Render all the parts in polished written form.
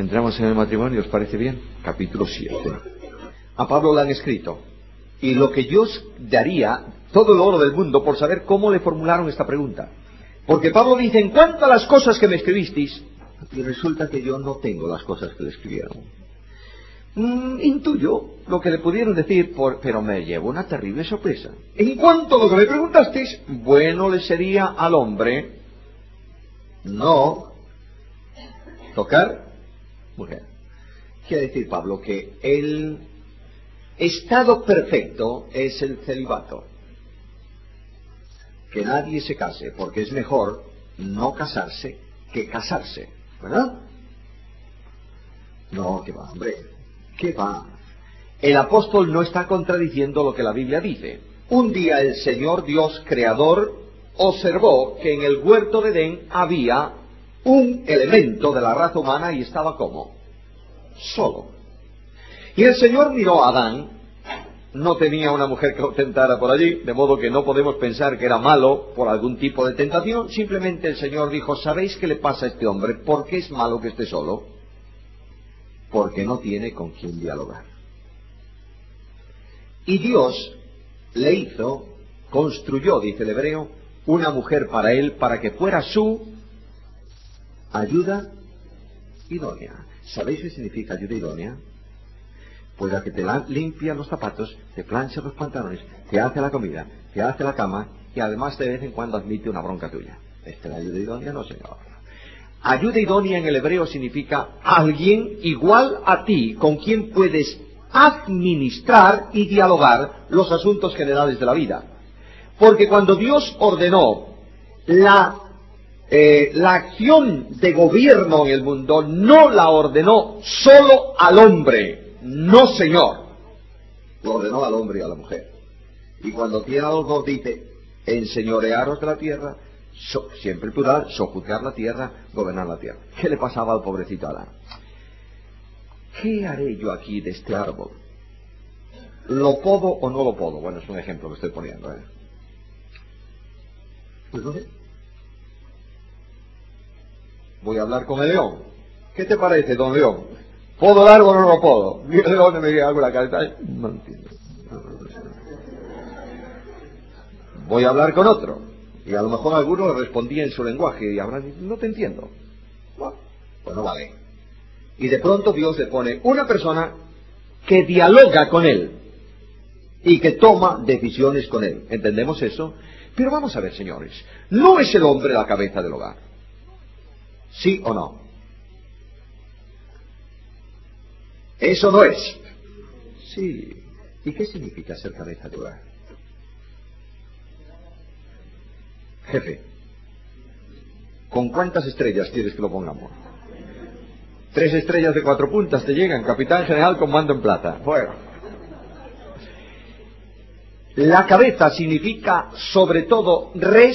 Entramos en el matrimonio, ¿os parece bien? Capítulo 7. A Pablo le han escrito. Y lo que yo daría todo el oro del mundo por saber cómo le formularon esta pregunta. Porque Pablo dice, en cuanto a las cosas que me escribisteis, y resulta que yo no tengo las cosas que le escribieron. Intuyo lo que le pudieron decir, pero me llevo una terrible sorpresa. En cuanto a lo que me preguntasteis, bueno le sería al hombre no tocar mujer. Quiere decir Pablo que el estado perfecto es el celibato. Que nadie se case, porque es mejor no casarse que casarse, ¿verdad? No, que va, hombre, que va. El apóstol no está contradiciendo lo que la Biblia dice. Un día el Señor Dios Creador observó que en el huerto de Edén había un elemento de la raza humana y estaba ¿cómo? Solo. Y el Señor miró a Adán. No tenía una mujer que lo tentara por allí, de modo que no podemos pensar que era malo por algún tipo de tentación. Simplemente el Señor dijo, ¿sabéis qué le pasa a este hombre? ¿Por qué es malo que esté solo? Porque no tiene con quién dialogar. Y Dios le hizo, construyó, dice el hebreo, una mujer para él, para que fuera su ayuda idónea. ¿Sabéis qué significa ayuda idónea? Pues la que te limpia los zapatos, te plancha los pantalones, te hace la comida, te hace la cama y además de vez en cuando admite una bronca tuya. ¿Esta es la ayuda idónea? No, señor. Ayuda idónea en el hebreo significa alguien igual a ti con quien puedes administrar y dialogar los asuntos generales de la vida. Porque cuando Dios ordenó la acción de gobierno en el mundo, no la ordenó solo al hombre. No, señor. Lo ordenó al hombre y a la mujer. Y cuando tiene a los dos dice, enseñorearos de la tierra, siempre plural, sojuzgar la tierra, gobernar la tierra. ¿Qué le pasaba al pobrecito Adán? ¿Qué haré yo aquí de este árbol? ¿Lo podo o no lo podo? Bueno, es un ejemplo que estoy poniendo, ¿eh? Pues no sé. Voy a hablar con el león. ¿Qué te parece, don León? ¿Podo el árbol o no lo podo? ¿De dónde me llega alguna cabeza? No entiendo. Voy a hablar con otro. Y a lo mejor alguno le respondía en su lenguaje y habrán dicho, no te entiendo. Bueno, pues no vale. Y de pronto Dios le pone una persona que dialoga con él y que toma decisiones con él. ¿Entendemos eso? Pero vamos a ver, señores, ¿no es el hombre la cabeza del hogar? ¿Sí o no? Eso no es. Sí. ¿Y qué significa ser cabeza de hogar? Jefe, ¿con cuántas estrellas quieres que lo pongamos? 3 estrellas de 4 puntas te llegan, capitán general con mando en plata. Bueno. La cabeza significa sobre todo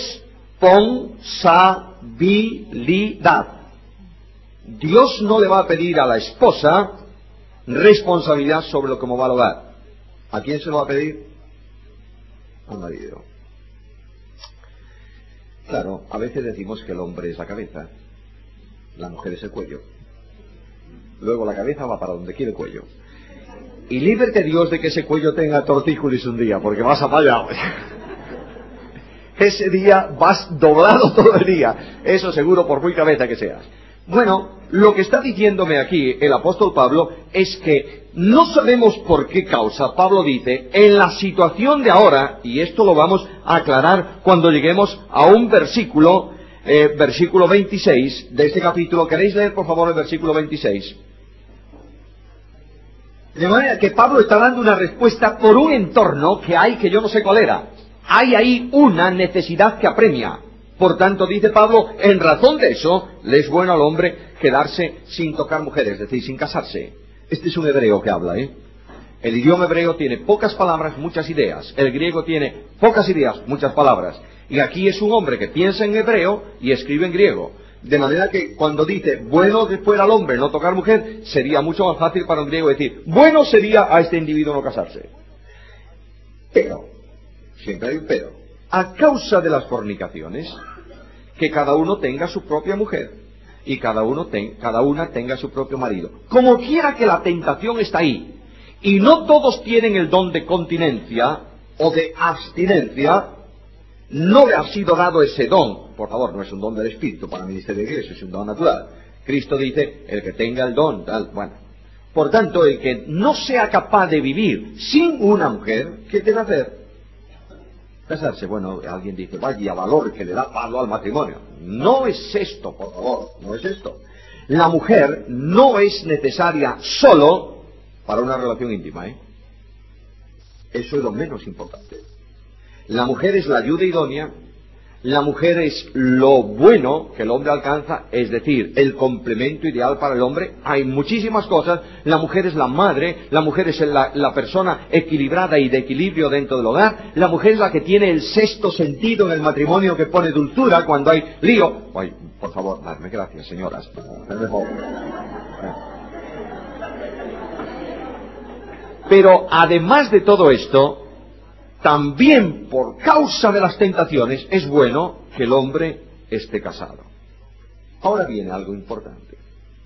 responsabilidad. Dios no le va a pedir a la esposa responsabilidad sobre lo que va al hogar. ¿A quién se lo va a pedir? Al marido. Claro, a veces decimos que el hombre es la cabeza, la mujer es el cuello. Luego la cabeza va para donde quiere el cuello. Y líbrete Dios de que ese cuello tenga tortícolis un día, porque vas apallado. Ese día vas doblado todo el día. Eso seguro, por muy cabeza que seas. Bueno, lo que está diciéndome aquí el apóstol Pablo es que no sabemos por qué causa. Pablo dice, en la situación de ahora, y esto lo vamos a aclarar cuando lleguemos a un versículo, versículo 26 de este capítulo. ¿Queréis leer por favor el versículo 26? De manera que Pablo está dando una respuesta por un entorno que hay que yo no sé cuál era. Hay ahí una necesidad que apremia. Por tanto, dice Pablo, en razón de eso, le es bueno al hombre quedarse sin tocar mujeres, es decir, sin casarse. Este es un hebreo que habla, ¿eh? El idioma hebreo tiene pocas palabras, muchas ideas. El griego tiene pocas ideas, muchas palabras. Y aquí es un hombre que piensa en hebreo y escribe en griego. De manera que cuando dice, bueno que fuera al hombre no tocar mujer, sería mucho más fácil para un griego decir, bueno sería a este individuo no casarse. Pero, siempre hay un pero. A causa de las fornicaciones, que cada uno tenga su propia mujer y cada una tenga su propio marido. Como quiera que la tentación está ahí, y no todos tienen el don de continencia o de abstinencia, no le ha sido dado ese don. Por favor, no es un don del Espíritu para ministerio de iglesia, es un don natural. Cristo dice, el que tenga el don, tal, bueno. Por tanto, el que no sea capaz de vivir sin una mujer, ¿qué debe hacer? Casarse. Bueno, alguien dice, vaya valor que le da palo al matrimonio. No es esto, por favor, no es esto. La mujer no es necesaria solo para una relación íntima, ¿eh? Eso es lo menos importante. La mujer es la ayuda idónea, la mujer es lo bueno que el hombre alcanza, es decir, el complemento ideal para el hombre. Hay muchísimas cosas. La mujer es la madre, la mujer es la persona equilibrada y de equilibrio dentro del hogar, la mujer es la que tiene el sexto sentido en el matrimonio que pone dulzura cuando hay lío. Ay, por favor, darme gracias, señoras. Pero además de todo esto, también por causa de las tentaciones es bueno que el hombre esté casado. Ahora viene algo importante.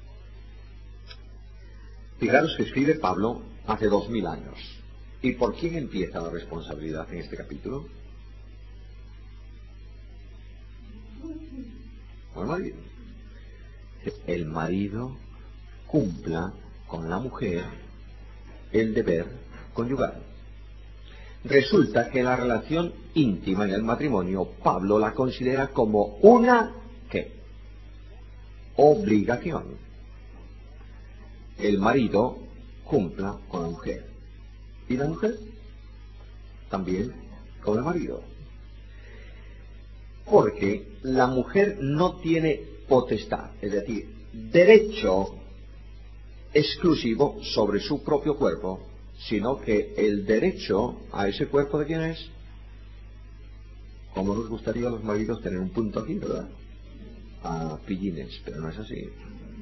Fijaros que escribe Pablo hace 2000 años. ¿Y por quién empieza la responsabilidad en este capítulo? Por el marido. El marido cumpla con la mujer el deber conyugal. Resulta que la relación íntima en el matrimonio, Pablo la considera como una, ¿qué? Obligación. El marido cumpla con la mujer. ¿Y la mujer? También con el marido. Porque la mujer no tiene potestad, es decir, derecho exclusivo sobre su propio cuerpo, sino que el derecho a ese cuerpo, ¿de quién es? Como nos gustaría a los maridos tener un punto aquí, ¿verdad? A pillines, pero no es así.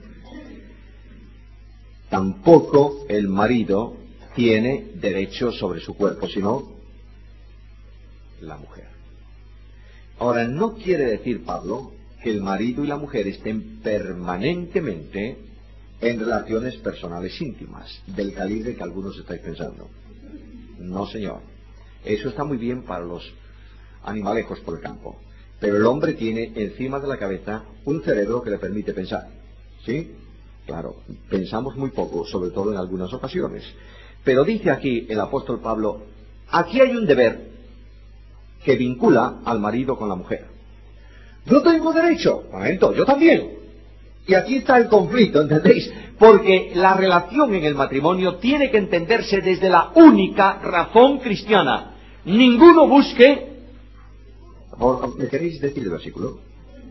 Tampoco el marido tiene derecho sobre su cuerpo, sino la mujer. Ahora, no quiere decir Pablo que el marido y la mujer estén permanentemente en relaciones personales íntimas, del calibre que algunos estáis pensando. No, señor. Eso está muy bien para los animalejos por el campo. Pero el hombre tiene encima de la cabeza un cerebro que le permite pensar. ¿Sí? Claro, pensamos muy poco, sobre todo en algunas ocasiones. Pero dice aquí el apóstol Pablo, aquí hay un deber que vincula al marido con la mujer. Yo tengo derecho. Momento, yo también. Y aquí está el conflicto, ¿entendéis? Porque la relación en el matrimonio tiene que entenderse desde la única razón cristiana. Ninguno busque... ¿Me queréis decir el versículo?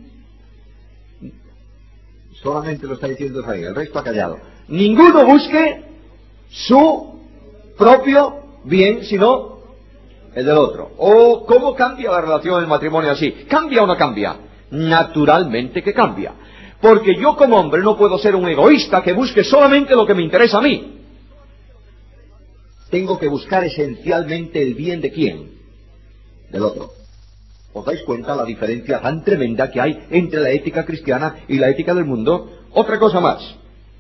Solamente lo está diciendo Israel, el resto ha callado. Ninguno busque su propio bien, sino el del otro. ¿O cómo cambia la relación en el matrimonio así? ¿Cambia o no cambia? Naturalmente que cambia. Porque yo como hombre no puedo ser un egoísta que busque solamente lo que me interesa a mí. Tengo que buscar esencialmente el bien de quién, del otro. ¿Os dais cuenta la diferencia tan tremenda que hay entre la ética cristiana y la ética del mundo? Otra cosa más.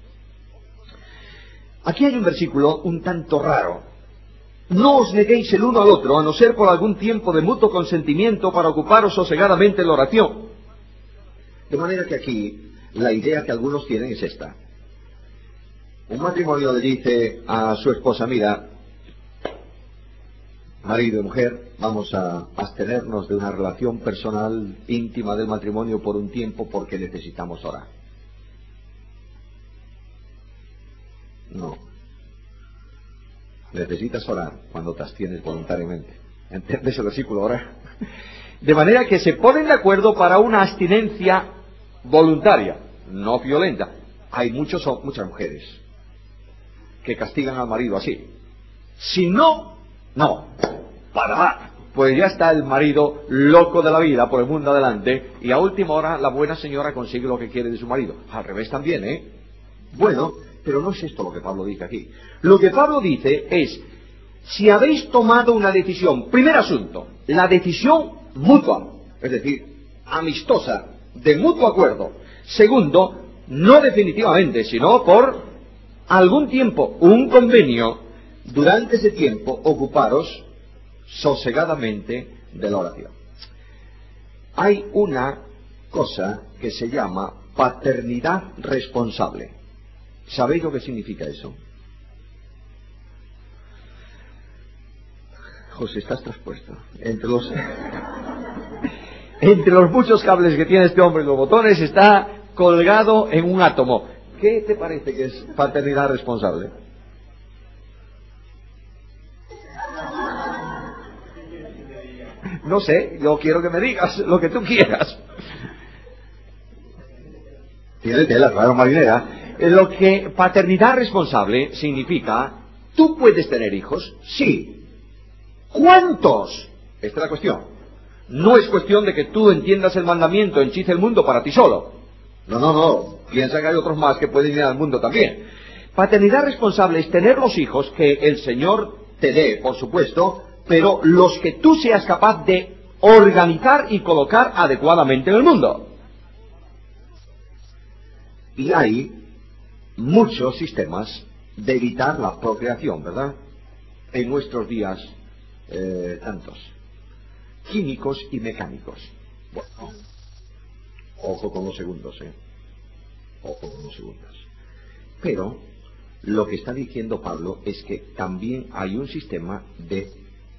Aquí hay un versículo un tanto raro. No os neguéis el uno al otro, a no ser por algún tiempo de mutuo consentimiento para ocuparos sosegadamente en la oración. De manera que aquí la idea que algunos tienen es esta. Un matrimonio le dice a su esposa, mira, marido y mujer, vamos a abstenernos de una relación personal íntima del matrimonio por un tiempo porque necesitamos orar. No. Necesitas orar cuando te abstienes voluntariamente. ¿Entiendes el versículo ahora? De manera que se ponen de acuerdo para una abstinencia voluntaria, no violenta. Hay muchas mujeres que castigan al marido así. Si no, para nada. Pues ya está el marido loco de la vida por el mundo adelante y a última hora la buena señora consigue lo que quiere de su marido. Al revés también, ¿eh? Bueno, pero no es esto lo que Pablo dice aquí. Lo que Pablo dice es, si habéis tomado una decisión, primer asunto, la decisión mutua, es decir, amistosa, de mutuo acuerdo. Segundo, no definitivamente, sino por algún tiempo, un convenio. Durante ese tiempo, ocuparos sosegadamente de la oración. Hay una cosa que se llama paternidad responsable. ¿Sabéis lo que significa eso? José, estás traspuesto. Entre los muchos cables que tiene este hombre y los botones, está colgado en un átomo. ¿Qué te parece que es paternidad responsable? No sé, yo quiero que me digas lo que tú quieras. Tiene tela, claro, marinera. Lo que paternidad responsable significa, ¿tú puedes tener hijos? Sí. ¿Cuántos? Esta es la cuestión. No es cuestión de que tú entiendas el mandamiento, hechice el mundo para ti solo. No. Piensa que hay otros más que pueden ir al mundo también. Paternidad responsable es tener los hijos que el Señor te dé, por supuesto, pero los que tú seas capaz de organizar y colocar adecuadamente en el mundo. Y hay muchos sistemas de evitar la procreación, ¿verdad? En nuestros días, tantos. Químicos y mecánicos. Bueno, ojo con los segundos, Ojo con los segundos. Pero lo que está diciendo Pablo es que también hay un sistema de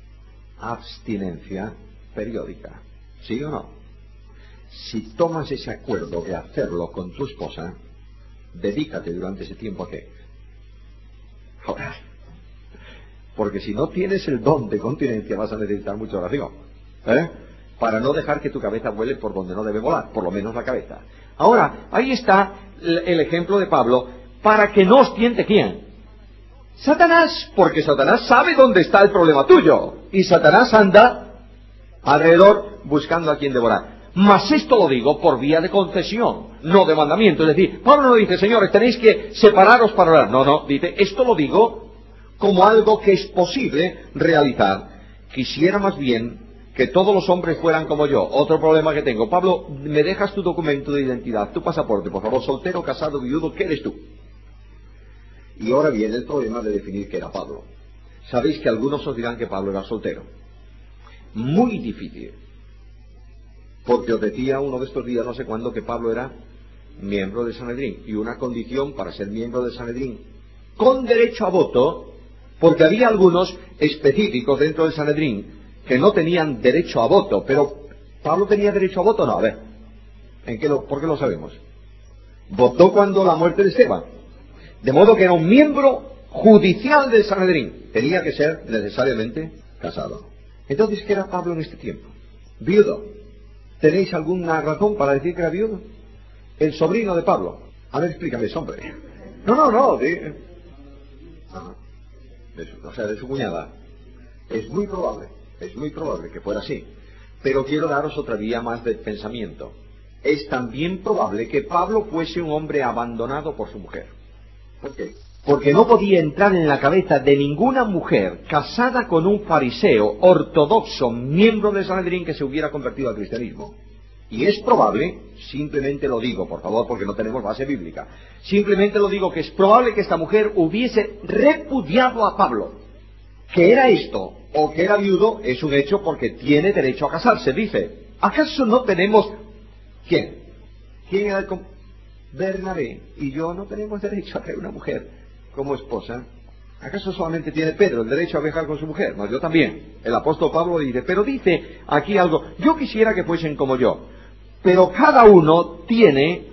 abstinencia periódica. ¿Sí o no? Si tomas ese acuerdo de hacerlo con tu esposa, dedícate durante ese tiempo a qué. Ahora, porque si no tienes el don de continencia vas a necesitar mucha oración, para no dejar que tu cabeza vuele por donde no debe volar, por lo menos la cabeza. Ahora, ahí está el ejemplo de Pablo, para que no os tiente ¿quién? Satanás, porque Satanás sabe dónde está el problema tuyo, y Satanás anda alrededor buscando a quien devorar. Mas esto lo digo por vía de concesión, no de mandamiento. Es decir, Pablo no dice, señores, tenéis que separaros para orar. No, dice, esto lo digo como algo que es posible realizar. Quisiera más bien que todos los hombres fueran como yo. Otro problema que tengo. Pablo, ¿me dejas tu documento de identidad, tu pasaporte, por favor? Soltero, casado, viudo, ¿qué eres tú? Y ahora viene el problema de definir qué era Pablo. Sabéis que algunos os dirán que Pablo era soltero. Muy difícil. Porque os decía uno de estos días, no sé cuándo, que Pablo era miembro de Sanedrín. Y una condición para ser miembro de Sanedrín con derecho a voto, porque había algunos específicos dentro del Sanedrín que no tenían derecho a voto. Pero ¿Pablo tenía derecho a voto? No, a ver. ¿Por qué lo sabemos? Votó cuando la muerte de Esteban. De modo que era un miembro judicial del Sanedrín. Tenía que ser necesariamente casado. Entonces, ¿qué era Pablo en este tiempo? Viudo. ¿Tenéis alguna razón para decir que era viudo? El sobrino de Pablo. A ver, explícame eso, hombre. No. De su cuñada. Es muy probable que fuera así. Pero quiero daros otra vía más de pensamiento. Es también probable que Pablo fuese un hombre abandonado por su mujer. ¿Por qué? Porque no podía entrar en la cabeza de ninguna mujer casada con un fariseo ortodoxo, miembro del Sanedrín, que se hubiera convertido al cristianismo. Y es probable, simplemente lo digo, por favor, porque no tenemos base bíblica, simplemente lo digo que es probable que esta mujer hubiese repudiado a Pablo. Que era esto, o que era viudo, es un hecho porque tiene derecho a casarse. Dice, ¿acaso no tenemos... ¿Quién? ¿Quién era el... Bernabé y yo no tenemos derecho a tener una mujer como esposa? ¿Acaso solamente tiene Pedro el derecho a viajar con su mujer? No, yo también. El apóstol Pablo dice, pero dice aquí algo, yo quisiera que fuesen como yo, pero cada uno tiene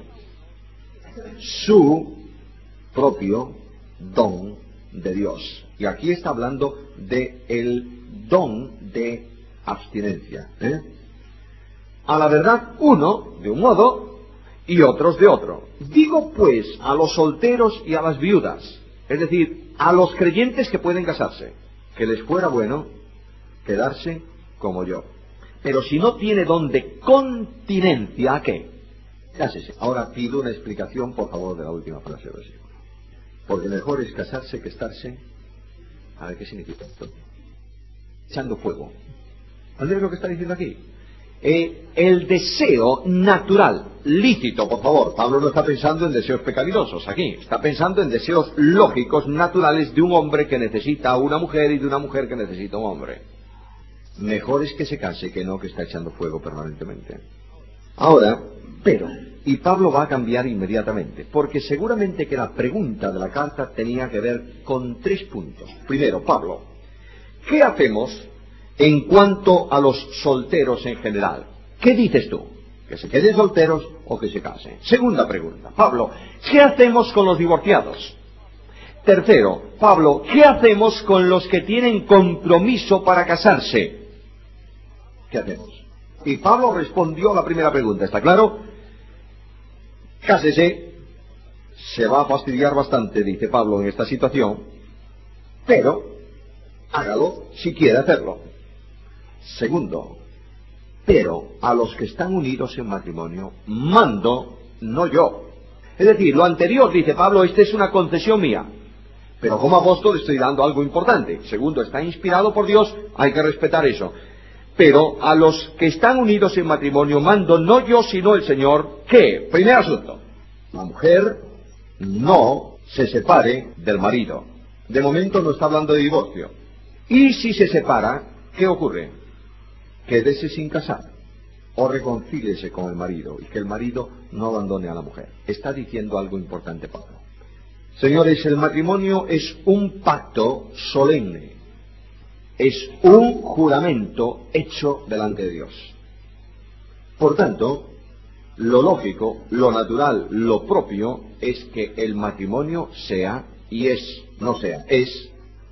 su propio don de Dios. Y aquí está hablando de el don de abstinencia. A la verdad, uno de un modo y otros de otro. Digo pues a los solteros y a las viudas, es decir, a los creyentes que pueden casarse, que les fuera bueno quedarse como yo. Pero si no tiene don de continencia, ¿a qué? Cásese. Ahora pido una explicación, por favor, de la última frase del versículo. Porque mejor es casarse que estarse. A ver, ¿qué significa esto? Echando fuego. ¿Entendéis lo que está diciendo aquí? el deseo natural, lícito, por favor. Pablo no está pensando en deseos pecaminosos aquí, está pensando en deseos lógicos, naturales de un hombre que necesita a una mujer y de una mujer que necesita a un hombre. Mejor es que se case que no que está echando fuego permanentemente. Ahora, pero, y Pablo va a cambiar inmediatamente, porque seguramente que la pregunta de la carta tenía que ver con 3 puntos. Primero, Pablo, ¿qué hacemos en cuanto a los solteros en general? ¿Qué dices tú? ¿Que se queden solteros o que se casen? Segunda pregunta, Pablo, ¿qué hacemos con los divorciados? Tercero, Pablo, ¿qué hacemos con los que tienen compromiso para casarse? ¿Qué hacemos? Y Pablo respondió a la primera pregunta, ¿está claro? Cásese, se va a fastidiar bastante, dice Pablo, en esta situación, pero hágalo si quiere hacerlo. Segundo, pero a los que están unidos en matrimonio, mando, no yo. Es decir, lo anterior, dice Pablo, esta es una concesión mía, pero como apóstol estoy dando algo importante. Segundo, está inspirado por Dios, hay que respetar eso. Pero a los que están unidos en matrimonio, mando no yo, sino el Señor, ¿qué? Primer asunto, la mujer no se separe del marido. De momento no está hablando de divorcio. Y si se separa, ¿qué ocurre? Quédese sin casar, o reconcíliese con el marido, y que el marido no abandone a la mujer. Está diciendo algo importante Pablo. Señores, el matrimonio es un pacto solemne, es un juramento hecho delante de Dios. Por tanto, lo lógico, lo natural, lo propio, es que el matrimonio sea, y es, no sea, es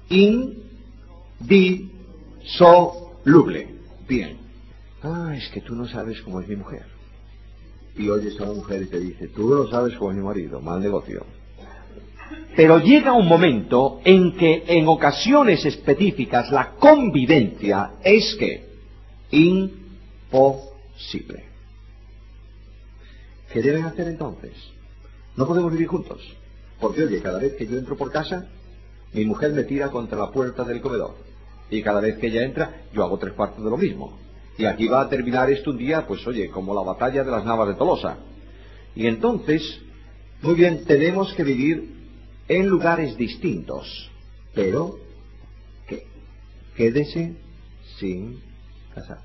indisoluble. Bien. Es que tú no sabes cómo es mi mujer. Y oyes a una mujer y te dice, tú no sabes cómo es mi marido, mal negocio. Pero llega un momento en que en ocasiones específicas la convivencia es que imposible. ¿Qué deben hacer entonces? No podemos vivir juntos. Porque oye, cada vez que yo entro por casa, mi mujer me tira contra la puerta del comedor. Y cada vez que ella entra, yo hago 3 cuartos de lo mismo. Y aquí va a terminar esto un día, pues oye, como la batalla de las Navas de Tolosa. Y entonces, muy bien, tenemos que vivir en lugares distintos. Pero, ¿qué? Quédese sin casar.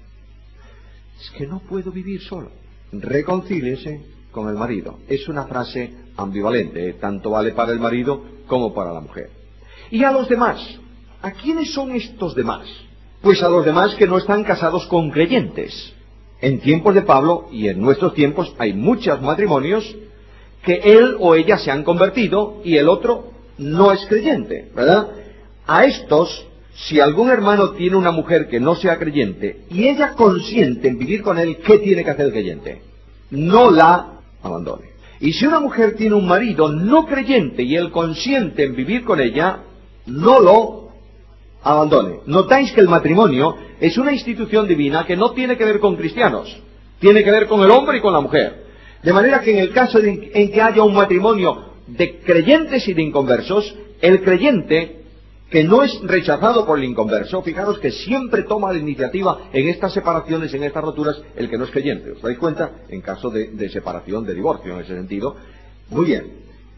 Es que no puedo vivir solo. Reconcíliese con el marido. Es una frase ambivalente, tanto vale para el marido como para la mujer. Y a los demás, ¿a quiénes son estos demás? Pues a los demás que no están casados con creyentes. En tiempos de Pablo y en nuestros tiempos hay muchos matrimonios que él o ella se han convertido y el otro no es creyente, ¿verdad? A estos, si algún hermano tiene una mujer que no sea creyente y ella consiente en vivir con él, ¿qué tiene que hacer el creyente? No la abandone. Y si una mujer tiene un marido no creyente y él consiente en vivir con ella, no lo abandone. Notáis que el matrimonio es una institución divina que no tiene que ver con cristianos, tiene que ver con el hombre y con la mujer. De manera que en el caso en que haya un matrimonio de creyentes y de inconversos, el creyente que no es rechazado por el inconverso, fijaros que siempre toma la iniciativa en estas separaciones, en estas roturas, el que no es creyente. ¿Os dais cuenta? En caso de separación, de divorcio, en ese sentido. Muy bien,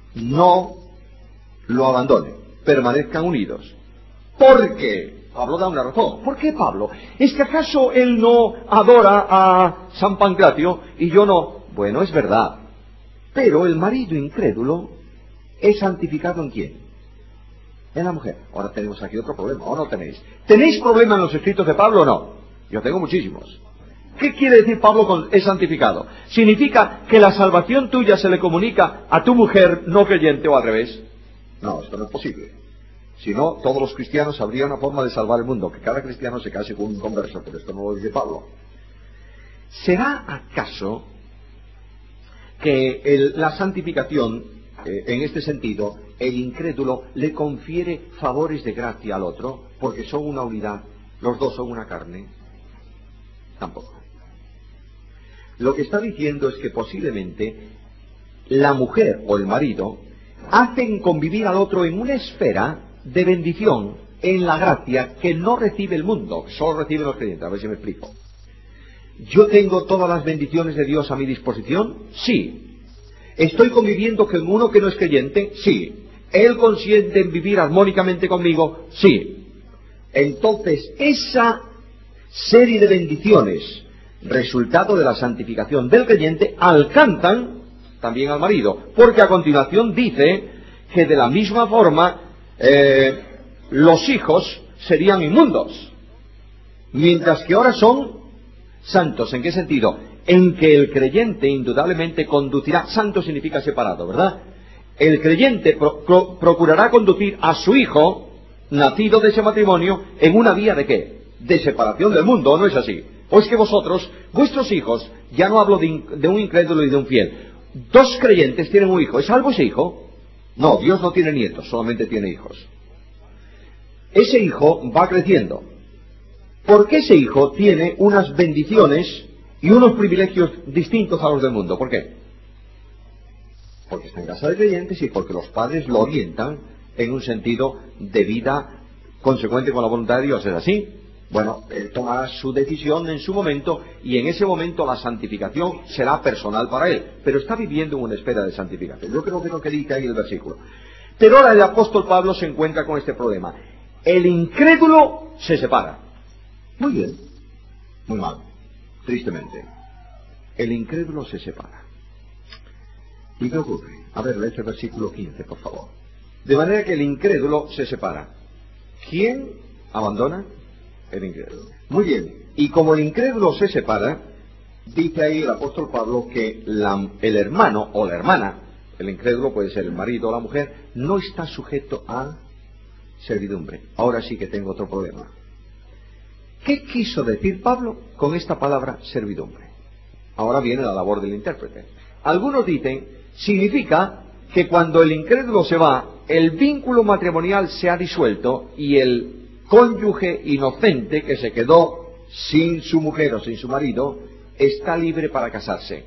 no lo abandone, permanezcan unidos. Porque Pablo da una razón. ¿Por qué Pablo? ¿Es que acaso él no adora a San Pancratio y yo no? Bueno, es verdad. Pero el marido incrédulo es santificado ¿en quién? En la mujer. Ahora tenemos aquí otro problema, ¿o no tenéis? ¿Tenéis problema en los escritos de Pablo o no? Yo tengo muchísimos. ¿Qué quiere decir Pablo con es santificado? ¿Significa que la salvación tuya se le comunica a tu mujer no creyente o al revés? No, esto no es posible. Si no, todos los cristianos habría una forma de salvar el mundo, que cada cristiano se case con un converso, pero esto no lo dice Pablo. ¿Será acaso que la santificación, en este sentido, el incrédulo le confiere favores de gracia al otro, porque son una unidad, los dos son una carne? Tampoco. Lo que está diciendo es que posiblemente la mujer o el marido hacen convivir al otro en una esfera de bendición en la gracia que no recibe el mundo, que solo reciben los creyentes. A ver si me explico. ¿Yo tengo todas las bendiciones de Dios a mi disposición? Sí. ¿Estoy conviviendo con uno que no es creyente? Sí. ¿Él consiente en vivir armónicamente conmigo? Sí. Entonces, esa serie de bendiciones, resultado de la santificación del creyente, alcanzan también al marido, porque a continuación dice que de la misma forma los hijos serían inmundos, mientras que ahora son santos. ¿En qué sentido? En que el creyente indudablemente conducirá, santo significa separado, ¿verdad? El creyente procurará conducir a su hijo, nacido de ese matrimonio, en una vía ¿de qué? De separación del mundo, ¿no es así? O es que vosotros, vuestros hijos, ya no hablo de un incrédulo y de un fiel, dos creyentes tienen un hijo, ¿es salvo ese hijo? No, Dios no tiene nietos, solamente tiene hijos. Ese hijo va creciendo, porque ese hijo tiene unas bendiciones y unos privilegios distintos a los del mundo. ¿Por qué? Porque está en casa de creyentes y porque los padres lo orientan en un sentido de vida consecuente con la voluntad de Dios. ¿Es así? Bueno, él tomará su decisión en su momento y en ese momento la santificación será personal para él, pero está viviendo en una espera de santificación. Yo creo que es lo que dice ahí el versículo. Pero ahora el apóstol Pablo se encuentra con este problema. El incrédulo se separa. Muy bien. Muy mal. Tristemente. El incrédulo se separa. ¿Y qué ocurre? A ver, lee este versículo 15, por favor. De manera que el incrédulo se separa. ¿Quién abandona? El incrédulo. Muy bien. Y como el incrédulo se separa, dice ahí el apóstol Pablo que el hermano o la hermana, el incrédulo puede ser el marido o la mujer, no está sujeto a servidumbre. Ahora sí que tengo otro problema. ¿Qué quiso decir Pablo con esta palabra servidumbre? Ahora viene la labor del intérprete. Algunos dicen, significa que cuando el incrédulo se va, el vínculo matrimonial se ha disuelto y el cónyuge inocente que se quedó sin su mujer o sin su marido está libre para casarse.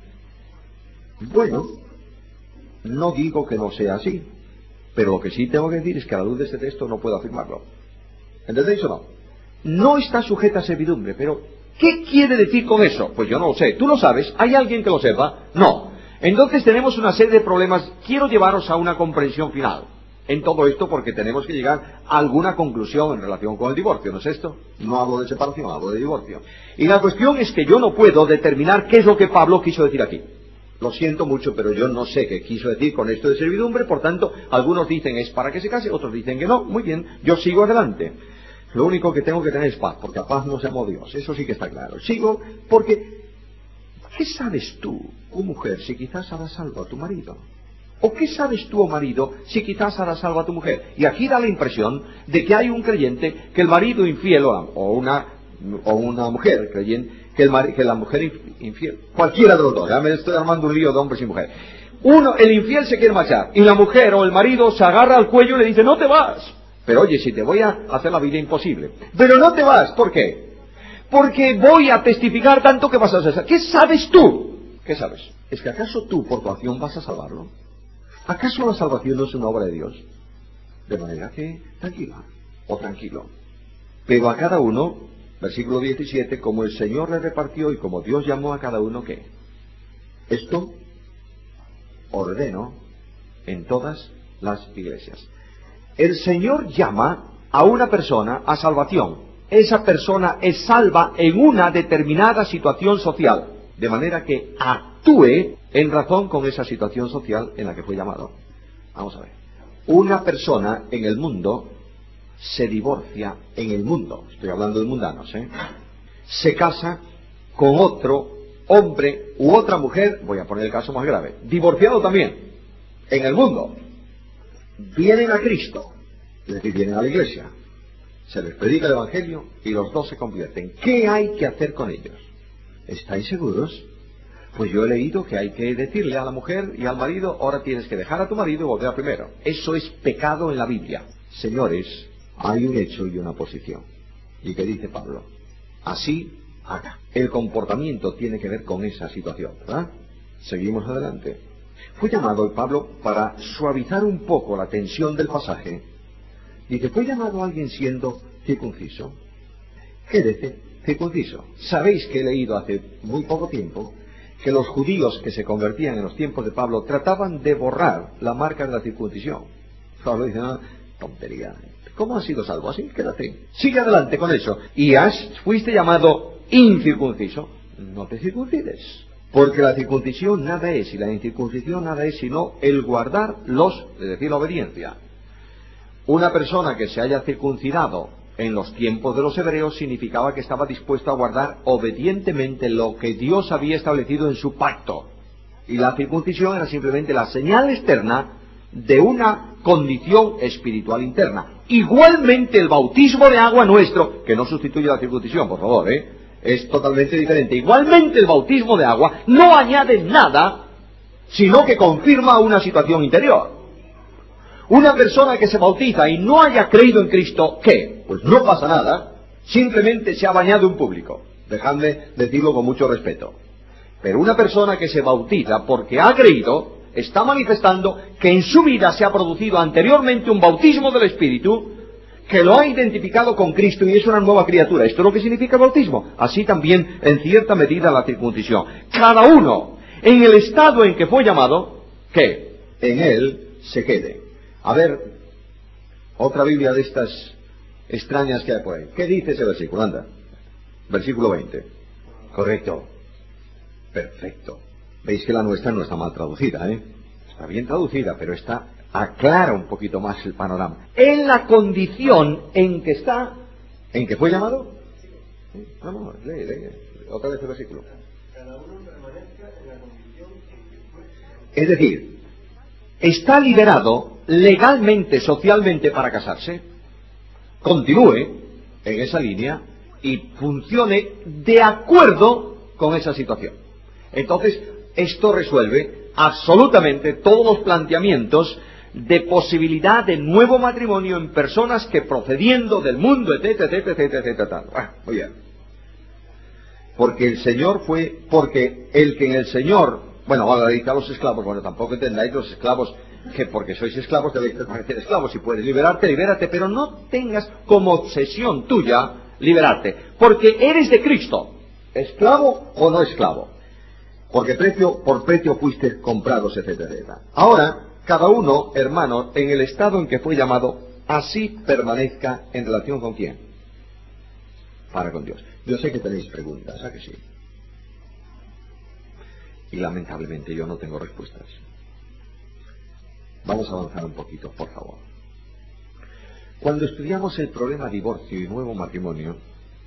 Bueno, no digo que no sea así, pero lo que sí tengo que decir es que a la luz de este texto no puedo afirmarlo. ¿Entendéis o no? No está sujeta a servidumbre, pero ¿qué quiere decir con eso? Pues yo no lo sé. ¿Tú lo sabes? ¿Hay alguien que lo sepa? No. Entonces tenemos una serie de problemas. Quiero llevaros a una comprensión final en todo esto porque tenemos que llegar a alguna conclusión en relación con el divorcio, ¿no es esto? No hablo de separación, hablo de divorcio. Y la cuestión es que yo no puedo determinar qué es lo que Pablo quiso decir aquí. Lo siento mucho, pero yo no sé qué quiso decir con esto de servidumbre, por tanto, algunos dicen es para que se case, otros dicen que no. Muy bien, yo sigo adelante. Lo único que tengo que tener es paz, porque a paz no se llamó Dios, eso sí que está claro. Sigo porque, ¿qué sabes tú, mujer, si quizás harás salvo a tu marido? ¿O qué sabes tú, marido, si quizás harás salvo a tu mujer? Y aquí da la impresión de que hay un creyente que el marido infiel o una mujer creyente, que la mujer infiel, cualquiera de los dos, ya me estoy armando un lío de hombres y mujeres. El infiel se quiere marchar y la mujer o el marido se agarra al cuello y le dice, no te vas. Pero oye, si te voy a hacer la vida imposible. Pero no te vas, ¿por qué? Porque voy a testificar tanto que vas a hacer. ¿Qué sabes tú? ¿Qué sabes? ¿Es que acaso tú por tu acción vas a salvarlo? ¿Acaso la salvación no es una obra de Dios? De manera que, tranquila, o tranquilo. Pero a cada uno, versículo 17, como el Señor le repartió y como Dios llamó a cada uno, ¿qué? Esto ordeno en todas las iglesias. El Señor llama a una persona a salvación. Esa persona es salva en una determinada situación social, de manera que actúe en razón con esa situación social en la que fue llamado. Vamos a ver. Una persona en el mundo se divorcia en el mundo, estoy hablando de mundanos, se casa con otro hombre u otra mujer, voy a poner el caso más grave, divorciado también, en el mundo. Vienen a Cristo, es decir, vienen a la iglesia, se les predica el Evangelio y los dos se convierten. ¿Qué hay que hacer con ellos? ¿Estáis seguros? Pues yo he leído que hay que decirle a la mujer y al marido, ahora tienes que dejar a tu marido y volver a primero. Eso es pecado en la Biblia. Señores, hay un hecho y una posición. ¿Y qué dice Pablo? Así haga. El comportamiento tiene que ver con esa situación, ¿verdad? Seguimos adelante. Fue llamado Pablo para suavizar un poco la tensión del pasaje. Dice, ¿fue llamado a alguien siendo circunciso? ¿Qué dice? circunciso. Sabéis que he leído hace muy poco tiempo que los judíos que se convertían en los tiempos de Pablo trataban de borrar la marca de la circuncisión. Pablo dice, no, tontería. ¿Cómo has sido salvo? Así, quédate. Sigue adelante con eso. Y fuiste llamado incircunciso. No te circuncides. Porque la circuncisión nada es, y la incircuncisión nada es, sino el guardar es decir, la obediencia. Una persona que se haya circuncidado en los tiempos de los hebreos significaba que estaba dispuesto a guardar obedientemente lo que Dios había establecido en su pacto. Y la circuncisión era simplemente la señal externa de una condición espiritual interna. Igualmente el bautismo de agua nuestro, que no sustituye la circuncisión, por favor, es totalmente diferente. Igualmente el bautismo de agua no añade nada, sino que confirma una situación interior. Una persona que se bautiza y no haya creído en Cristo, ¿qué? Pues no pasa nada, simplemente se ha bañado en público. Dejadme decirlo con mucho respeto. Pero una persona que se bautiza porque ha creído, está manifestando que en su vida se ha producido anteriormente un bautismo del Espíritu que lo ha identificado con Cristo y es una nueva criatura. Esto es lo que significa el bautismo. Así también, en cierta medida, la circuncisión. Cada uno, en el estado en que fue llamado, ¿qué? En él se quede. A ver, otra Biblia de estas extrañas que hay por ahí. ¿Qué dice ese versículo? Anda. Versículo 20. Correcto. Perfecto. Veis que la nuestra no está mal traducida, Está bien traducida, pero aclara un poquito más el panorama. En la condición en que está, ¿en que fue llamado? No, lee. Otra vez el versículo. Cada uno permanezca en la condición en que fue. Es decir, está liberado legalmente, socialmente para casarse, continúe en esa línea y funcione de acuerdo con esa situación. Entonces, esto resuelve absolutamente todos los planteamientos de posibilidad de nuevo matrimonio en personas que procediendo del mundo, etcétera. Muy bien. Porque el que en el Señor, ahora dice a los esclavos, tampoco entendáis los esclavos, que porque sois esclavos debéis permanecer esclavos. Si puedes liberarte, libérate, pero no tengas como obsesión tuya liberarte, porque eres de Cristo, esclavo o no esclavo, porque por precio fuiste comprados, etcétera. Ahora, cada uno, hermano, en el estado en que fue llamado, así permanezca en relación con quién, para con Dios. Yo sé que tenéis preguntas, ¿a que sí? Y lamentablemente yo no tengo respuestas. Vamos a avanzar un poquito, por favor. Cuando estudiamos el problema divorcio y nuevo matrimonio,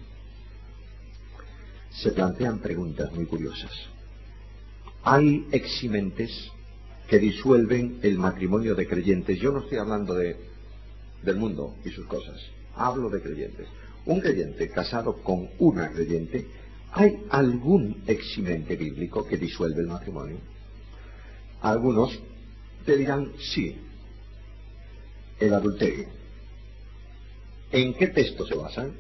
se plantean preguntas muy curiosas. Hay eximentes que disuelven el matrimonio de creyentes. Yo no estoy hablando del mundo y sus cosas. Hablo de creyentes. Un creyente casado con una creyente, ¿hay algún eximente bíblico que disuelve el matrimonio? Algunos te dirán sí, el adulterio. ¿En qué texto se basan?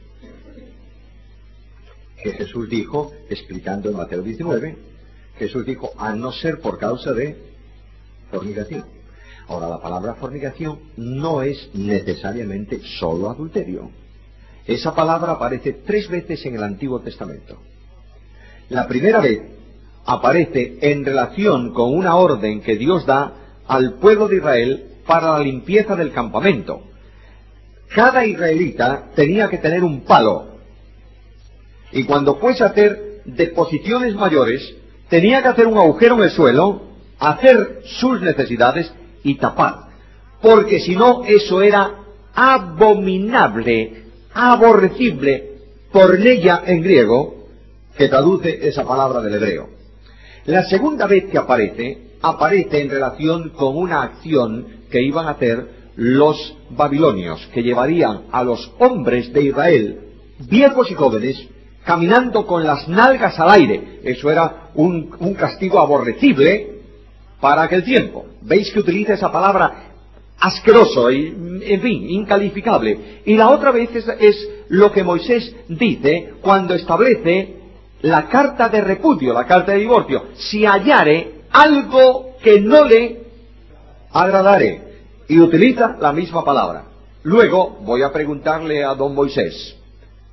Que Jesús dijo, explicando en Mateo 19, Jesús dijo, a no ser por causa de fornicación. Ahora, la palabra fornicación no es necesariamente solo adulterio. Esa palabra aparece 3 veces en el Antiguo Testamento. La primera vez aparece en relación con una orden que Dios da al pueblo de Israel para la limpieza del campamento. Cada israelita tenía que tener un palo, y cuando fuese a hacer deposiciones mayores, tenía que hacer un agujero en el suelo, hacer sus necesidades y tapar, porque si no, eso era abominable, aborrecible, porneia en griego, que traduce esa palabra del hebreo. La segunda vez que aparece en relación con una acción que iban a hacer los babilonios, que llevarían a los hombres de Israel, viejos y jóvenes, caminando con las nalgas al aire. Eso era un castigo aborrecible para aquel tiempo. ¿Veis que utiliza esa palabra asqueroso y, en fin, incalificable? Y la otra vez es lo que Moisés dice cuando establece la carta de repudio, la carta de divorcio. Si hallare algo que no le agradare. Y utiliza la misma palabra. Luego voy a preguntarle a don Moisés,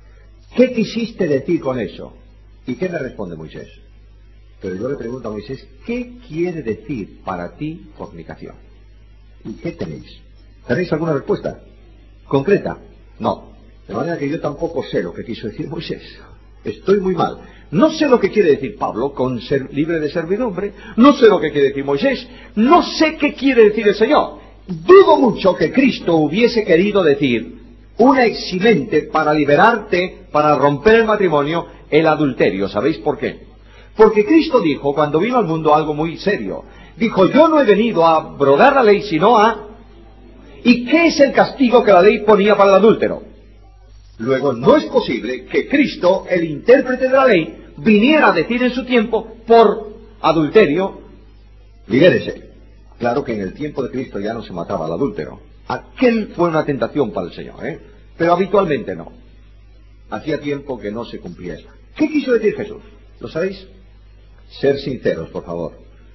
¿qué quisiste decir con eso? ¿Y qué me responde Moisés? Pero yo le pregunto a Moisés, ¿qué quiere decir para ti fornicación? ¿Y qué tenéis? ¿Tenéis alguna respuesta concreta? No. De manera que yo tampoco sé lo que quiso decir Moisés. Estoy muy mal. No sé lo que quiere decir Pablo con ser libre de servidumbre. No sé lo que quiere decir Moisés. No sé qué quiere decir el Señor. Dudo mucho que Cristo hubiese querido decir una eximente para liberarte, para romper el matrimonio, el adulterio. ¿Sabéis por qué? Porque Cristo dijo, cuando vino al mundo, algo muy serio. Dijo, yo no he venido a abrogar la ley, sino a... ¿Y qué es el castigo que la ley ponía para el adúltero? Luego, no es posible que Cristo, el intérprete de la ley, viniera a decir en su tiempo, por adulterio, libérese. Claro que en el tiempo de Cristo ya no se mataba al adúltero. Aquel fue una tentación para el Señor, pero habitualmente no. Hacía tiempo que no se cumplía eso. ¿Qué quiso decir Jesús? ¿Lo sabéis? Ser sinceros, por favor.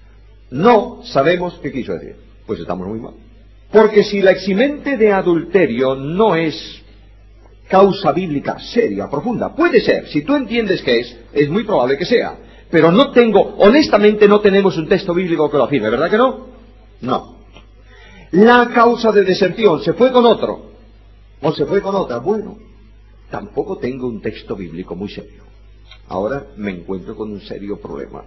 No sabemos qué quiso decir. Pues estamos muy mal. Porque si la eximente de adulterio no es causa bíblica seria, profunda, puede ser, si tú entiendes que es muy probable que sea, pero honestamente no tenemos un texto bíblico que lo afirme, ¿verdad que no? No. La causa de deserción, se fue con otro, o se fue con otra, bueno, tampoco tengo un texto bíblico muy serio. Ahora me encuentro con un serio problema.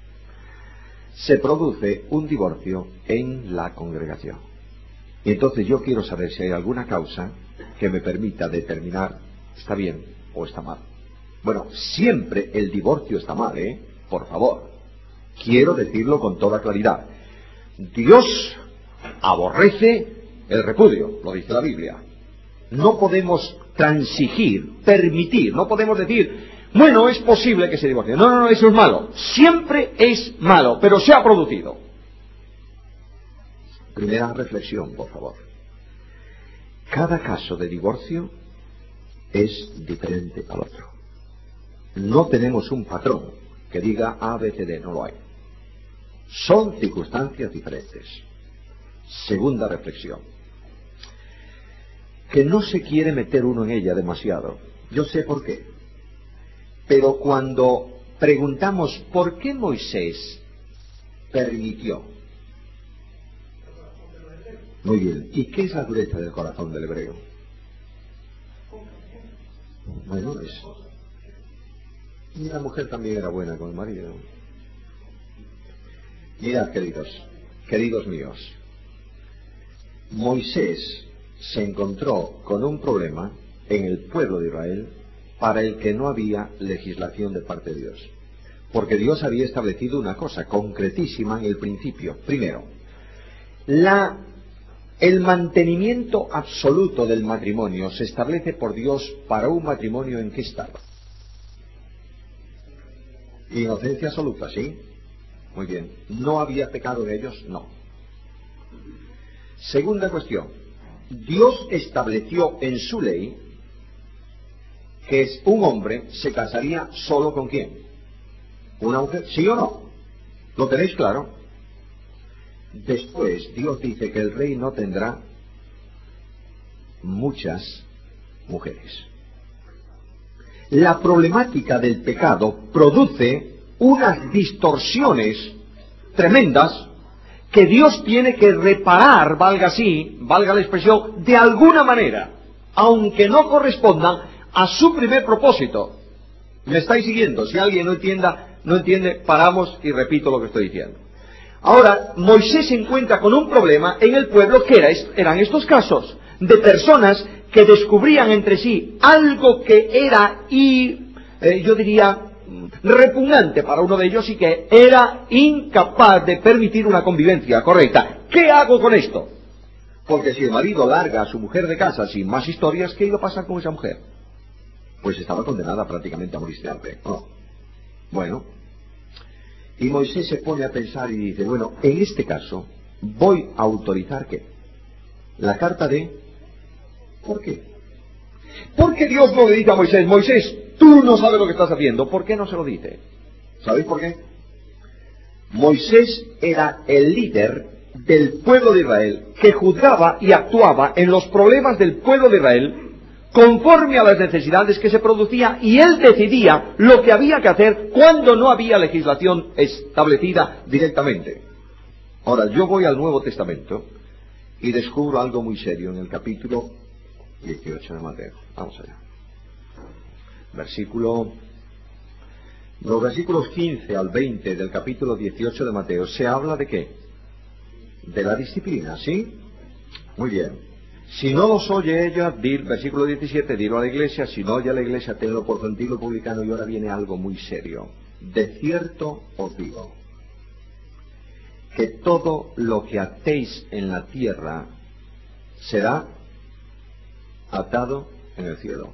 Se produce un divorcio en la congregación. Y entonces yo quiero saber si hay alguna causa que me permita determinar está bien o está mal. Bueno, siempre el divorcio está mal, por favor. Quiero decirlo con toda claridad. Dios aborrece el repudio, lo dice la Biblia. No podemos transigir, permitir, no podemos decir, bueno, es posible que se divorcie. No, eso es malo. Siempre es malo, pero se ha producido. Primera reflexión, por favor. Cada caso de divorcio es diferente al otro. No tenemos un patrón que diga A, B, C, D, no lo hay. Son circunstancias diferentes. Segunda reflexión. Que no se quiere meter uno en ella demasiado. Yo sé por qué. Pero cuando preguntamos por qué Moisés permitió. Muy bien. ¿Y qué es la dureza del corazón del hebreo? Bueno, y la mujer también era buena con el marido. Mirad, queridos míos, Moisés se encontró con un problema en el pueblo de Israel para el que no había legislación de parte de Dios. Porque Dios había establecido una cosa concretísima en el principio. Primero, el mantenimiento absoluto del matrimonio se establece por Dios para un matrimonio en qué estado. Inocencia absoluta, ¿sí? Muy bien. ¿No había pecado de ellos? No. Segunda cuestión. Dios estableció en su ley que un hombre se casaría solo con ¿quién? ¿Una mujer? ¿Sí o no? ¿Lo tenéis claro? Después Dios dice que el rey no tendrá muchas mujeres. La problemática del pecado produce unas distorsiones tremendas que Dios tiene que reparar, valga la expresión, de alguna manera, aunque no correspondan a su primer propósito. ¿Me estáis siguiendo? Si alguien no entiende, paramos y repito lo que estoy diciendo. Ahora, Moisés se encuentra con un problema en el pueblo que eran estos casos de personas que descubrían entre sí algo que era, yo diría, repugnante para uno de ellos y que era incapaz de permitir una convivencia correcta. ¿Qué hago con esto? Porque si el marido larga a su mujer de casa sin más historias, ¿qué iba a pasar con esa mujer? Pues estaba condenada prácticamente a morirse de hambre. Oh. Bueno, y Moisés se pone a pensar y dice, bueno, en este caso voy a autorizar ¿qué? La carta de... ¿Por qué? Porque Dios no le dice a Moisés, Moisés, tú no sabes lo que estás haciendo. ¿Por qué no se lo dice? ¿Sabéis por qué? Moisés era el líder del pueblo de Israel que juzgaba y actuaba en los problemas del pueblo de Israel conforme a las necesidades que se producía, y él decidía lo que había que hacer cuando no había legislación establecida directamente. Ahora, yo voy al Nuevo Testamento y descubro algo muy serio en el capítulo 18 de Mateo. Vamos allá. Los versículos 15 al 20 del capítulo 18 de Mateo, ¿se habla de qué? De la disciplina, ¿sí? Muy bien. Si no los oye ella, versículo 17, dilo a la iglesia. Si no oye a la iglesia, tenlo por gentil o publicano. Y ahora viene algo muy serio. De cierto os digo, que todo lo que atéis en la tierra será atado en el cielo,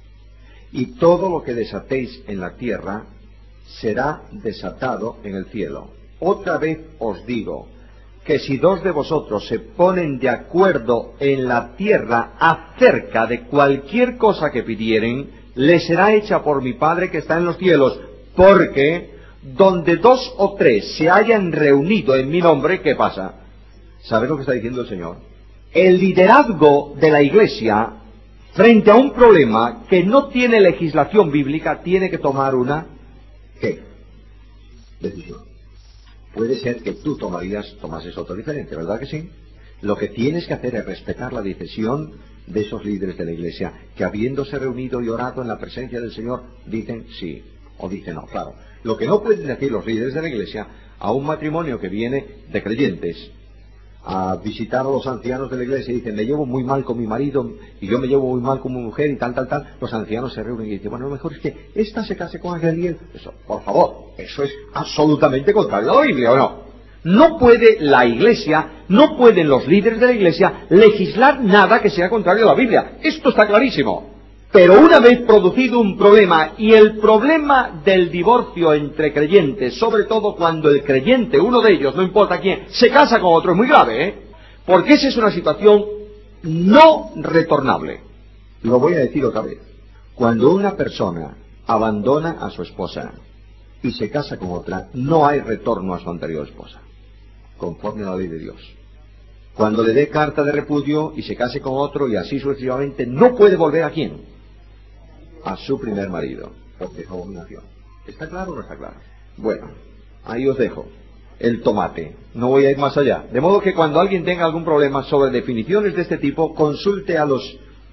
y todo lo que desatéis en la tierra será desatado en el cielo. Otra vez os digo, que si dos de vosotros se ponen de acuerdo en la tierra acerca de cualquier cosa que pidieren, les será hecha por mi Padre que está en los cielos. Porque donde dos o tres se hayan reunido en mi nombre, ¿qué pasa? ¿Sabes lo que está diciendo el Señor? El liderazgo de la Iglesia, frente a un problema que no tiene legislación bíblica, tiene que tomar una, ¿qué? Decisión. Puede ser que tú tomases otro diferente, ¿verdad que sí? Lo que tienes que hacer es respetar la decisión de esos líderes de la Iglesia, que habiéndose reunido y orado en la presencia del Señor, dicen sí o dicen no. Claro, lo que no pueden decir los líderes de la Iglesia a un matrimonio que viene de creyentes a visitar a los ancianos de la iglesia y dicen, me llevo muy mal con mi marido y yo me llevo muy mal con mi mujer y tal, los ancianos se reúnen y dicen, bueno, lo mejor es que esta se case con aquel y él. Eso, por favor, eso es absolutamente contrario a la Biblia, ¿o no? No puede la iglesia, no pueden los líderes de la iglesia legislar nada que sea contrario a la Biblia. Esto está clarísimo. Pero una vez producido un problema, y el problema del divorcio entre creyentes, sobre todo cuando el creyente, uno de ellos, no importa quién, se casa con otro, es muy grave, ¿eh? Porque esa es una situación no retornable. Lo voy a decir otra vez. Cuando una persona abandona a su esposa y se casa con otra, no hay retorno a su anterior esposa, conforme a la ley de Dios. Cuando le dé carta de repudio y se case con otro y así sucesivamente, no puede volver ¿a quién? A su primer marido, porque es abominación. ¿Está claro o no está claro? Bueno, ahí os dejo el tomate. No voy a ir más allá. De modo que cuando alguien tenga algún problema sobre definiciones de este tipo, consulte a los...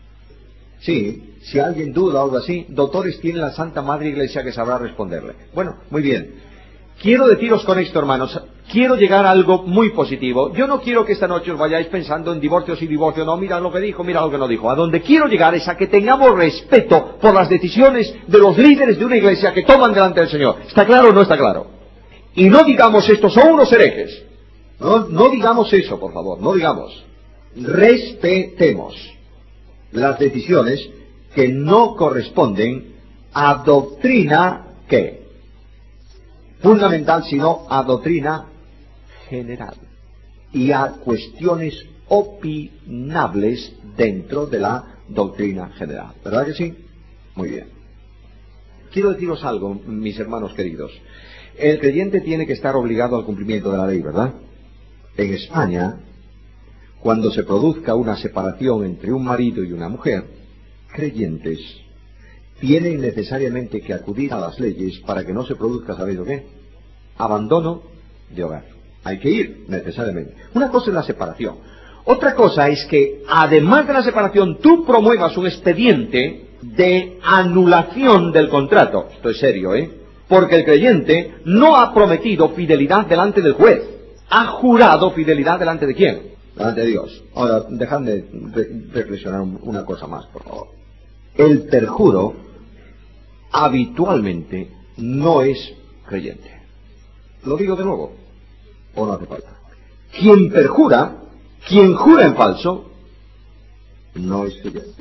Sí, si alguien duda o algo así, doctores tiene la Santa Madre Iglesia que sabrá responderle. Bueno, muy bien. Quiero deciros con esto, hermanos, quiero llegar a algo muy positivo. Yo no quiero que esta noche os vayáis pensando en divorcios y divorcio. No, mira lo que dijo, mira lo que no dijo. A donde quiero llegar es a que tengamos respeto por las decisiones de los líderes de una iglesia que toman delante del Señor. ¿Está claro o no está claro? Y no digamos estos son unos herejes. No digamos eso, por favor, no digamos. Respetemos las decisiones que no corresponden a doctrina que fundamental, sino a doctrina general y a cuestiones opinables dentro de la doctrina general. ¿Verdad que sí? Muy bien. Quiero deciros algo, mis hermanos queridos. El creyente tiene que estar obligado al cumplimiento de la ley, ¿verdad? En España, cuando se produzca una separación entre un marido y una mujer, creyentes tienen necesariamente que acudir a las leyes para que no se produzca, ¿sabéis lo qué? Abandono de hogar. Hay que ir, necesariamente. Una cosa es la separación. Otra cosa es que, además de la separación, tú promuevas un expediente de anulación del contrato. Esto es serio, ¿eh? Porque el creyente no ha prometido fidelidad delante del juez. Ha jurado fidelidad delante de ¿quién? Delante de Dios. Ahora, dejadme reflexionar una cosa más, por favor. El perjuro habitualmente no es creyente. Lo digo de nuevo, o no hace falta. Quien perjura, quien jura en falso, no es creyente.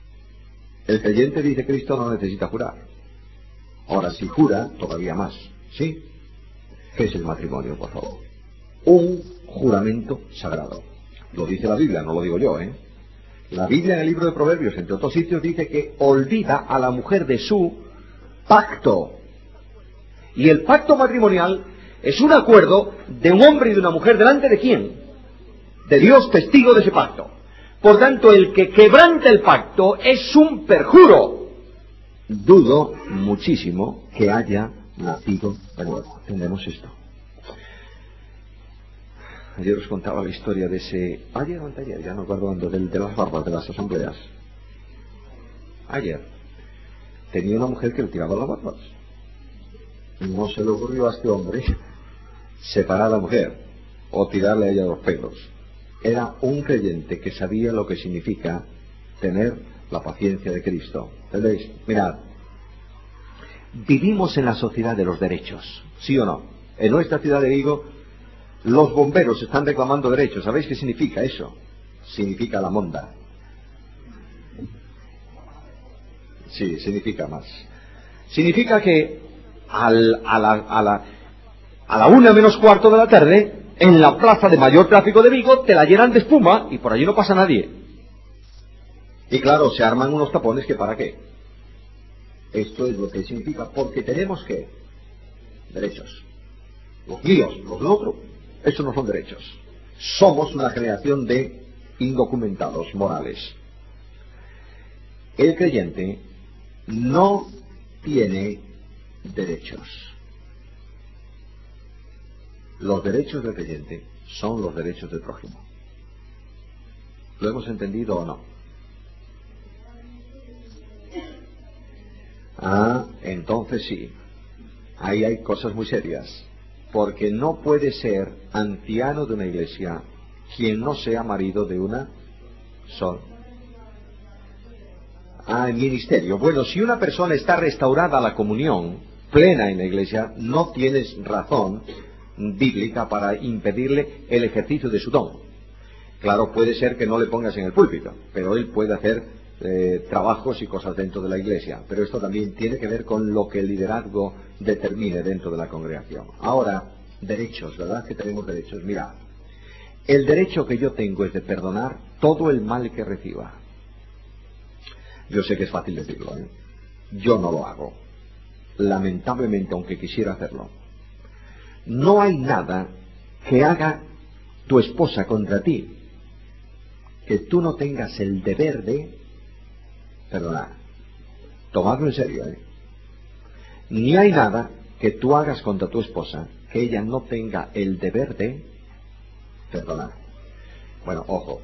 El creyente, dice Cristo, no necesita jurar. Ahora, si jura, todavía más. ¿Sí? ¿Qué es el matrimonio, por favor? Un juramento sagrado. Lo dice la Biblia, no lo digo yo, ¿eh? La Biblia en el libro de Proverbios, entre otros sitios, dice que olvida a la mujer de su pacto. Y el pacto matrimonial es un acuerdo de un hombre y de una mujer delante de ¿quién? De Dios, testigo de ese pacto. Por tanto, el que quebranta el pacto es un perjuro. Dudo muchísimo que haya nacido de nuevo. Tenemos esto. Ayer os contaba la historia de ese... Ayer o anteayer, ya no recuerdo cuándo, de las barbas de las asambleas. Ayer. Tenía una mujer que le tiraba las barbas. No se le ocurrió a este hombre separar a la mujer o tirarle a ella los pelos. Era un creyente que sabía lo que significa tener la paciencia de Cristo. ¿Entendéis? Mirad, vivimos en la sociedad de los derechos, ¿sí o no? En nuestra ciudad de Vigo, los bomberos están reclamando derechos. ¿Sabéis qué significa eso? Significa la monda. Sí, significa más. Significa que a la 1:45 de la tarde, en la plaza de mayor tráfico de Vigo, te la llenan de espuma y por allí no pasa nadie. Y claro, se arman unos tapones que ¿para qué? Esto es lo que significa, porque tenemos que derechos. Los míos, los del otro, esos no son derechos. Somos una generación de indocumentados morales. El creyente no tiene derechos. Los derechos del creyente son los derechos del prójimo. ¿Lo hemos entendido o no? Entonces sí. Ahí hay cosas muy serias. Porque no puede ser anciano de una iglesia quien no sea marido de una sola. En ministerio. Bueno, si una persona está restaurada a la comunión plena en la iglesia, no tienes razón bíblica para impedirle el ejercicio de su don. Claro, puede ser que no le pongas en el púlpito, pero él puede hacer trabajos y cosas dentro de la iglesia. Pero esto también tiene que ver con lo que el liderazgo determine dentro de la congregación. Ahora, derechos, ¿verdad? Que tenemos derechos. Mira, el derecho que yo tengo es de perdonar todo el mal que reciba. Yo sé que es fácil decirlo, ¿eh? Yo no lo hago. Lamentablemente, aunque quisiera hacerlo. No hay nada que haga tu esposa contra ti que tú no tengas el deber de perdonar. Tomadlo en serio, ¿eh? Ni hay nada que tú hagas contra tu esposa que ella no tenga el deber de perdonar. Bueno, ojo,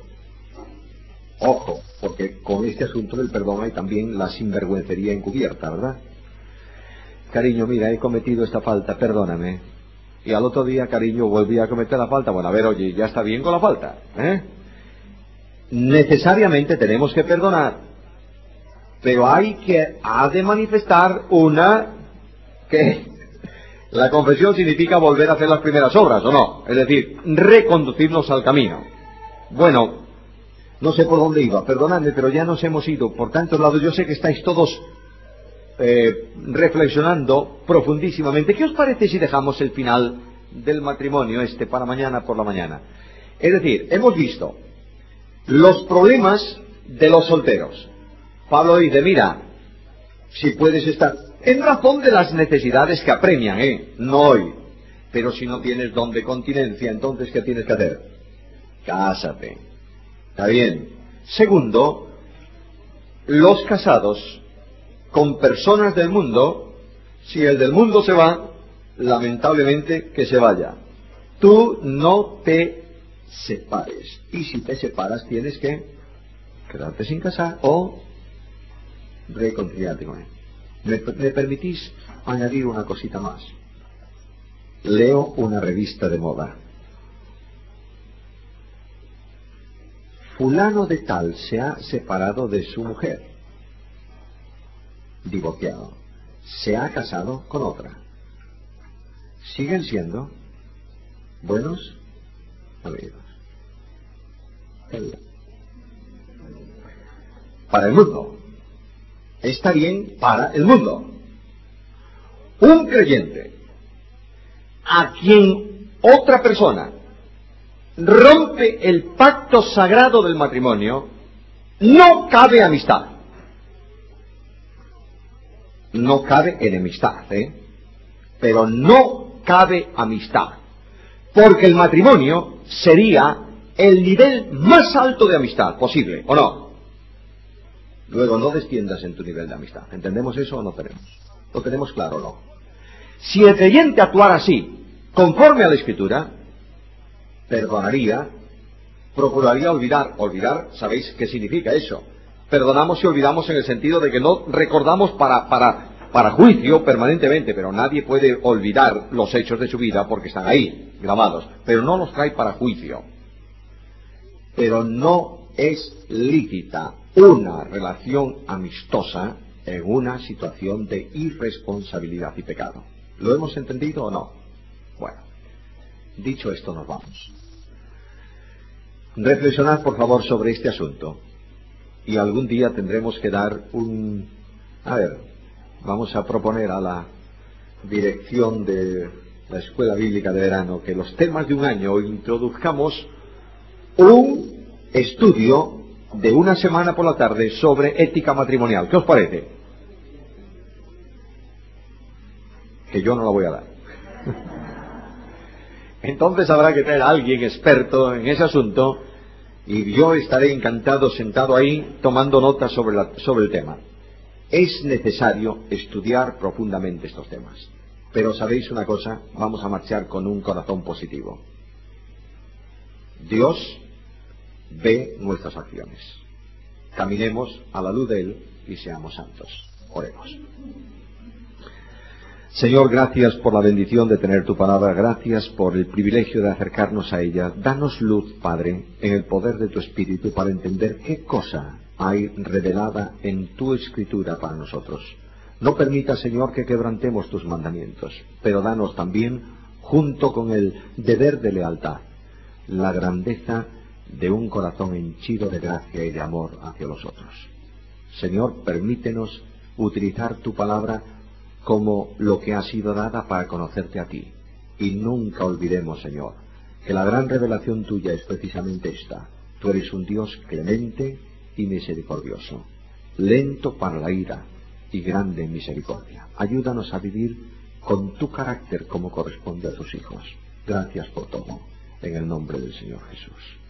porque con este asunto del perdón hay también la sinvergüencería encubierta, ¿verdad? Cariño, mira, he cometido esta falta, perdóname. Y al otro día, cariño, volví a cometer la falta. Bueno, a ver, oye, ya está bien con la falta, ¿eh? Necesariamente tenemos que perdonar, pero ha de manifestar que la confesión significa volver a hacer las primeras obras, ¿o no? Es decir, reconducirnos al camino. Bueno, no sé por dónde iba, perdonadme, pero ya nos hemos ido por tantos lados. Yo sé que estáis todos reflexionando profundísimamente. ¿Qué os parece si dejamos el final del matrimonio para mañana por la mañana? Es decir, hemos visto los problemas de los solteros. Pablo dice, mira, si puedes estar en razón de las necesidades que apremian, no hoy, pero si no tienes don de continencia, entonces ¿qué tienes que hacer? Cásate. Está bien. Segundo, los casados con personas del mundo, si el del mundo se va, lamentablemente que se vaya. Tú no te separes. Y si te separas tienes que quedarte sin casar o reconciliarte con él. ¿Me permitís añadir una cosita más? Leo una revista de moda. Fulano de tal se ha separado de su mujer, divorciado, se ha casado con otra. Siguen siendo buenos amigos. Para el mundo. Está bien para el mundo. Un creyente a quien otra persona rompe el pacto sagrado del matrimonio, no cabe amistad. No cabe enemistad, pero no cabe amistad. Porque el matrimonio sería el nivel más alto de amistad posible, ¿o no? Luego no desciendas en tu nivel de amistad. ¿Entendemos eso o no tenemos? ¿Lo tenemos claro o no? Si el creyente actuara así, conforme a la Escritura, perdonaría, procuraría olvidar, ¿sabéis qué significa eso? Perdonamos y olvidamos en el sentido de que no recordamos para juicio permanentemente, pero nadie puede olvidar los hechos de su vida porque están ahí, grabados, pero no los trae para juicio. Pero no es lícita una relación amistosa en una situación de irresponsabilidad y pecado. ¿Lo hemos entendido o no? Bueno, dicho esto nos vamos. Reflexionad por favor sobre este asunto y algún día tendremos que dar vamos a proponer a la dirección de la Escuela Bíblica de Verano que los temas de un año introduzcamos un estudio de una semana por la tarde sobre ética matrimonial. ¿Qué os parece? Que yo no la voy a dar. Entonces habrá que traer a alguien experto en ese asunto y yo estaré encantado sentado ahí tomando notas sobre el tema. Es necesario estudiar profundamente estos temas. Pero ¿sabéis una cosa? Vamos a marchar con un corazón positivo. Dios ve nuestras acciones. Caminemos a la luz de Él y seamos santos. Oremos. Señor, gracias por la bendición de tener tu palabra, gracias por el privilegio de acercarnos a ella. Danos luz, Padre, en el poder de tu Espíritu para entender qué cosa hay revelada en tu Escritura para nosotros. No permita, Señor, que quebrantemos tus mandamientos, pero danos también, junto con el deber de lealtad, la grandeza de un corazón henchido de gracia y de amor hacia los otros. Señor, permítenos utilizar tu palabra como lo que ha sido dada para conocerte a ti. Y nunca olvidemos, Señor, que la gran revelación tuya es precisamente esta. Tú eres un Dios clemente y misericordioso, lento para la ira y grande en misericordia. Ayúdanos a vivir con tu carácter como corresponde a tus hijos. Gracias por todo. En el nombre del Señor Jesús.